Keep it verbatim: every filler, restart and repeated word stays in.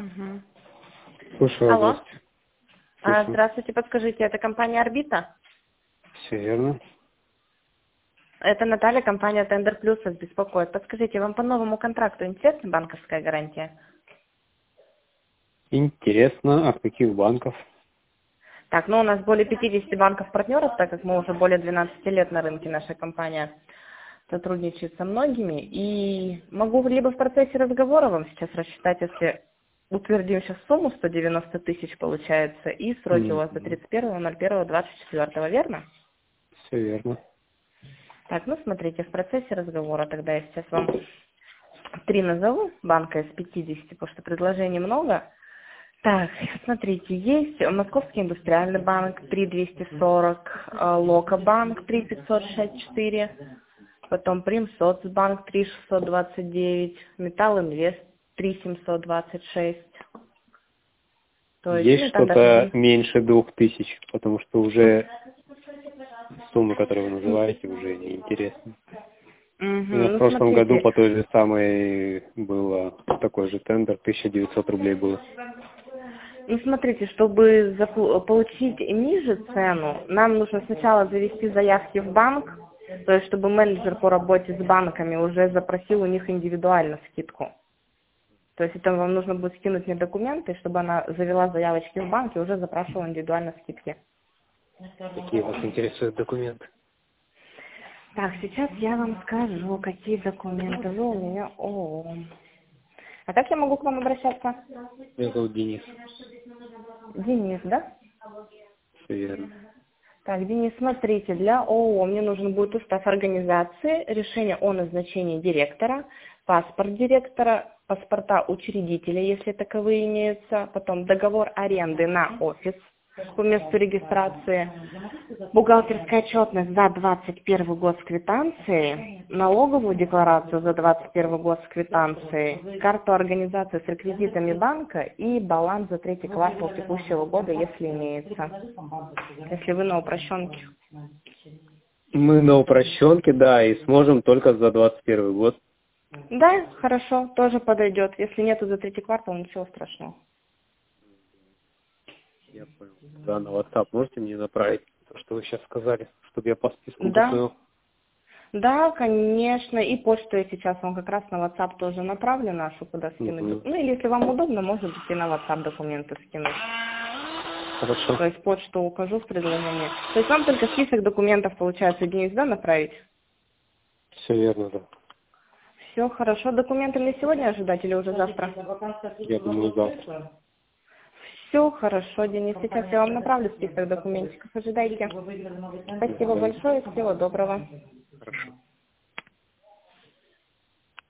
Угу. Слушаю, Алло. здравствуйте. А, Слушаю. здравствуйте, подскажите, это компания «Орбита»? Все верно. Это Наталья, компания «Тендер Плюс» вас беспокоит. Подскажите, вам по новому контракту интересна банковская гарантия? Интересно, от каких банков? Так, ну у нас более пятидесяти банков-партнеров, так как мы уже более двенадцати лет на рынке, наша компания сотрудничает со многими. И могу либо в процессе разговора вам сейчас рассчитать, если утвердим сейчас сумму сто девяносто тысяч получается, и сроки у вас до тридцать первого ноль первого двадцать четвёртого, верно? Все верно. Так, ну смотрите, в процессе разговора тогда я сейчас вам три назову, банка из пятидесяти, потому что предложений много. Так, смотрите, есть Московский индустриальный банк три двести сорок, Локобанк три пятьсот шестьдесят четыре, потом Примсоцбанк три шестьсот двадцать девять, Металл Инвест три семьсот двадцать шесть. То есть, Есть ну там что-то даже... меньше двух тысяч, потому что уже суммы, которые вы называете, уже неинтересны. Угу, У меня в ну прошлом году смотрите, по той же самой было такой же тендер, тысяча девятьсот рублей было. ну смотрите, чтобы запу- получить ниже цену, нам нужно сначала завести заявки в банк, то есть чтобы менеджер по работе с банками уже запросил у них индивидуально скидку. То есть это вам нужно будет скинуть мне документы, чтобы она завела заявочки в банк и уже запрашивала индивидуально скидки. Какие вас интересуют документы? Так, сейчас я вам скажу, какие документы вы у меня... О. А как я могу к вам обращаться? Меня зовут Денис. Денис, да? Все верно. Так, Денис, смотрите, для ООО мне нужен будет устав организации, решение о назначении директора, паспорт директора, паспорта учредителя, если таковые имеются, потом договор аренды на офис по месту регистрации, бухгалтерская отчетность за двадцать первый год с квитанцией, налоговую декларацию за двадцать первый год с квитанцией, карту организации с реквизитами банка и баланс за третий квартал текущего года, если имеется, если вы на упрощенке. Мы на упрощенке, да, и сможем только за двадцать первый год. Да, хорошо, тоже подойдет. Если нету за третий квартал, ничего страшного. Я понял. Да, на WhatsApp можете мне направить то, что вы сейчас сказали, чтобы я по списку Да, готовил? да, конечно. И почту я сейчас вам как раз на WhatsApp тоже направлю нашу, куда скинуть. Угу. Ну, или если вам удобно, может быть, и на WhatsApp документы скинуть. Хорошо. То есть почту укажу в предложении. То есть вам только список документов, получается, Денис, да, направить? Все верно, да. Все, хорошо. Документы мне сегодня ожидать или уже завтра? Я думаю, завтра. Все, хорошо, Денис. Сейчас я вам направлю список документиков. Ожидайте. Спасибо большое. Всего доброго. Хорошо.